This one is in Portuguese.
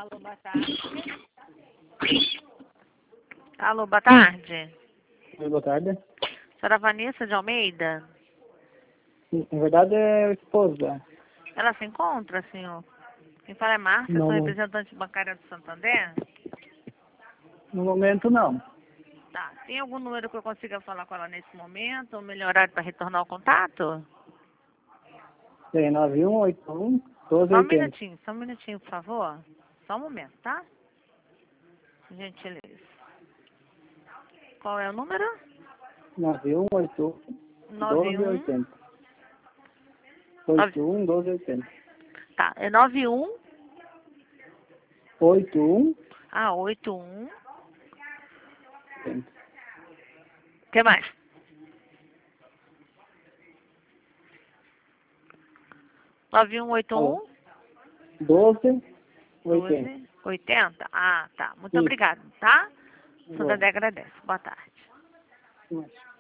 Alô, boa tarde. Alô, boa tarde. Oi, boa tarde. Senhora Vanessa de Almeida? Na verdade é a esposa. Ela se encontra, senhor? Quem fala é Márcia, Não, sou não. representante bancária do Santander. No momento não. Tá. Tem algum número que eu consiga falar com ela nesse momento? Ou melhorar para retornar o contato? Tem 9181 Só um minutinho, por favor. Só um momento, tá? Gentileza. Qual é o número? 9181 91. 1280. 81 1280. Tá, é 91. 81 Ah, 81. 80. O que mais? 9181 Alô? 12 80. 1280. Ah, tá. Muito Isso. obrigada, tá? Boa. Santander agradece. Boa tarde. Isso.